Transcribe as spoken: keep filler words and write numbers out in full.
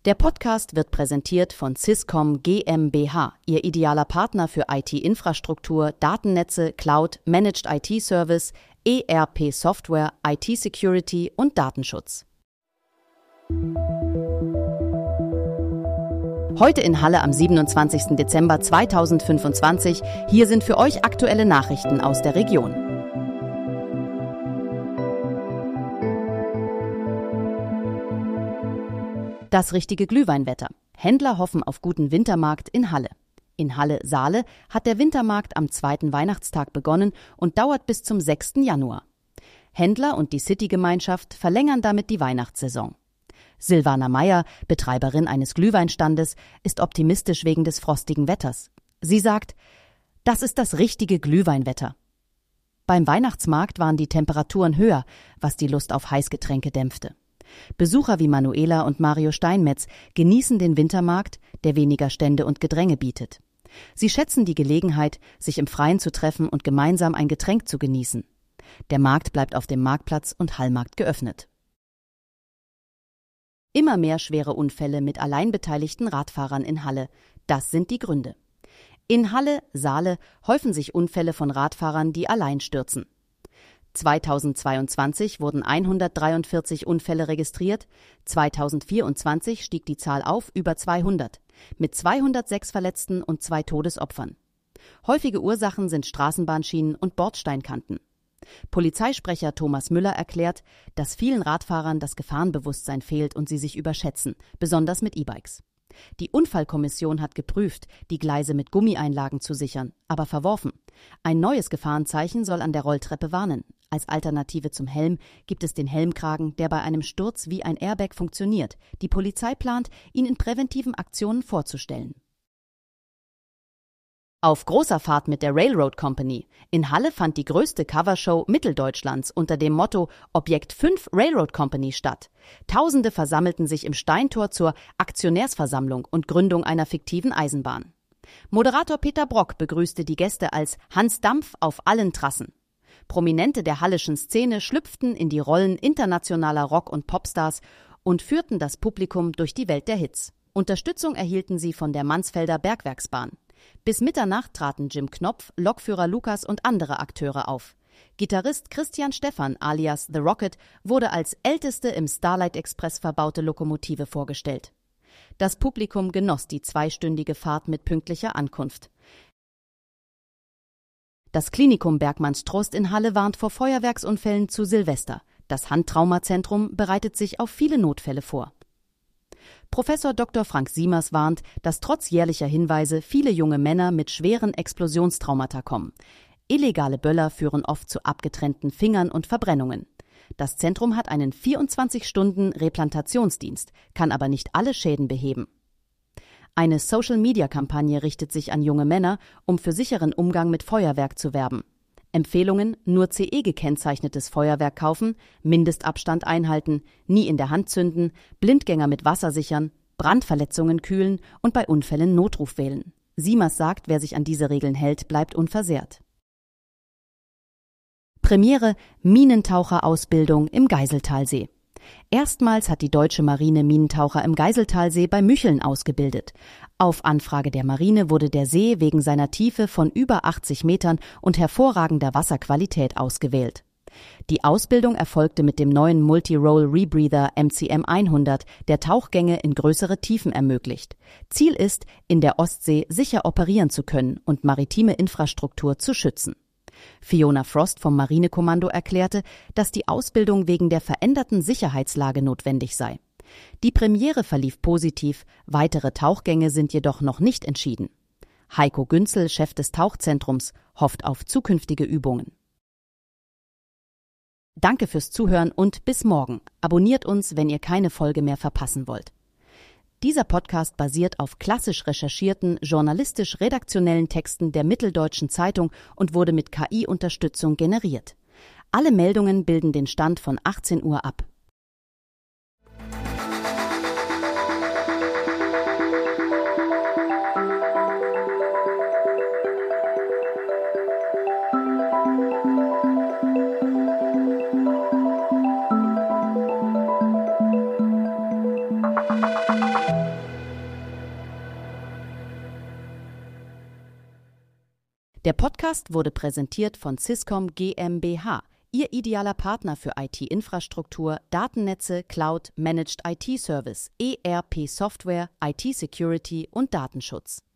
Der Podcast wird präsentiert von Syscom GmbH, Ihr idealer Partner für I T-Infrastruktur, Datennetze, Cloud, Managed I T-Service, E R P-Software, I T-Security und Datenschutz. Heute in Halle am siebenundzwanzigsten Dezember zweitausendfünfundzwanzig. Hier sind für euch aktuelle Nachrichten aus der Region. Das richtige Glühweinwetter. Händler hoffen auf guten Wintermarkt in Halle. In Halle-Saale hat der Wintermarkt am zweiten Weihnachtstag begonnen und dauert bis zum sechsten Januar. Händler und die City-Gemeinschaft verlängern damit die Weihnachtssaison. Silvana Meyer, Betreiberin eines Glühweinstandes, ist optimistisch wegen des frostigen Wetters. Sie sagt, das ist das richtige Glühweinwetter. Beim Weihnachtsmarkt waren die Temperaturen höher, was die Lust auf Heißgetränke dämpfte. Besucher wie Manuela und Mario Steinmetz genießen den Wintermarkt, der weniger Stände und Gedränge bietet. Sie schätzen die Gelegenheit, sich im Freien zu treffen und gemeinsam ein Getränk zu genießen. Der Markt bleibt auf dem Marktplatz und Hallmarkt geöffnet. Immer mehr schwere Unfälle mit allein beteiligten Radfahrern in Halle. Das sind die Gründe. In Halle-Saale häufen sich Unfälle von Radfahrern, die allein stürzen. zweitausendzweiundzwanzig wurden hundertdreiundvierzig Unfälle registriert, zweitausendvierundzwanzig stieg die Zahl auf über zweihundert, mit zweihundertsechs Verletzten und zwei Todesopfern. Häufige Ursachen sind Straßenbahnschienen und Bordsteinkanten. Polizeisprecher Thomas Müller erklärt, dass vielen Radfahrern das Gefahrenbewusstsein fehlt und sie sich überschätzen, besonders mit E-Bikes. Die Unfallkommission hat geprüft, die Gleise mit Gummieinlagen zu sichern, aber verworfen. Ein neues Gefahrenzeichen soll an der Rolltreppe warnen. Als Alternative zum Helm gibt es den Helmkragen, der bei einem Sturz wie ein Airbag funktioniert. Die Polizei plant, ihn in präventiven Aktionen vorzustellen. Auf großer Fahrt mit der Railroad Company. In Halle fand die größte Covershow Mitteldeutschlands unter dem Motto Objekt fünf Railroad Company statt. Tausende versammelten sich im Steintor zur Aktionärsversammlung und Gründung einer fiktiven Eisenbahn. Moderator Peter Brock begrüßte die Gäste als Hans Dampf auf allen Trassen. Prominente der halleschen Szene schlüpften in die Rollen internationaler Rock- und Popstars und führten das Publikum durch die Welt der Hits. Unterstützung erhielten sie von der Mansfelder Bergwerksbahn. Bis Mitternacht traten Jim Knopf, Lokführer Lukas und andere Akteure auf. Gitarrist Christian Stephan alias The Rocket wurde als älteste im Starlight Express verbaute Lokomotive vorgestellt. Das Publikum genoss die zweistündige Fahrt mit pünktlicher Ankunft. Das Klinikum Bergmannstrost in Halle warnt vor Feuerwerksunfällen zu Silvester. Das Handtraumazentrum bereitet sich auf viele Notfälle vor. Professor Doktor Frank Siemers warnt, dass trotz jährlicher Hinweise viele junge Männer mit schweren Explosionstraumata kommen. Illegale Böller führen oft zu abgetrennten Fingern und Verbrennungen. Das Zentrum hat einen vierundzwanzig Stunden Replantationsdienst, kann aber nicht alle Schäden beheben. Eine Social-Media-Kampagne richtet sich an junge Männer, um für sicheren Umgang mit Feuerwerk zu werben. Empfehlungen: nur C E gekennzeichnetes Feuerwerk kaufen, Mindestabstand einhalten, nie in der Hand zünden, Blindgänger mit Wasser sichern, Brandverletzungen kühlen und bei Unfällen Notruf wählen. Siemers sagt, wer sich an diese Regeln hält, bleibt unversehrt. Premiere Minentaucherausbildung im Geiseltalsee. Erstmals hat die deutsche Marine Minentaucher im Geiseltalsee bei Mücheln ausgebildet. Auf Anfrage der Marine wurde der See wegen seiner Tiefe von über achtzig Metern und hervorragender Wasserqualität ausgewählt. Die Ausbildung erfolgte mit dem neuen Multi-Role Rebreather M C M hundert, der Tauchgänge in größere Tiefen ermöglicht. Ziel ist, in der Ostsee sicher operieren zu können und maritime Infrastruktur zu schützen. Fiona Frost vom Marinekommando erklärte, dass die Ausbildung wegen der veränderten Sicherheitslage notwendig sei. Die Premiere verlief positiv, weitere Tauchgänge sind jedoch noch nicht entschieden. Heiko Günzel, Chef des Tauchzentrums, hofft auf zukünftige Übungen. Danke fürs Zuhören und bis morgen. Abonniert uns, wenn ihr keine Folge mehr verpassen wollt. Dieser Podcast basiert auf klassisch recherchierten, journalistisch-redaktionellen Texten der Mitteldeutschen Zeitung und wurde mit K I-Unterstützung generiert. Alle Meldungen bilden den Stand von achtzehn Uhr ab. Thank you. Der Podcast wurde präsentiert von Swisscom GmbH, Ihr idealer Partner für I T-Infrastruktur, Datennetze, Cloud, Managed I T-Service, E R P-Software, I T-Security und Datenschutz.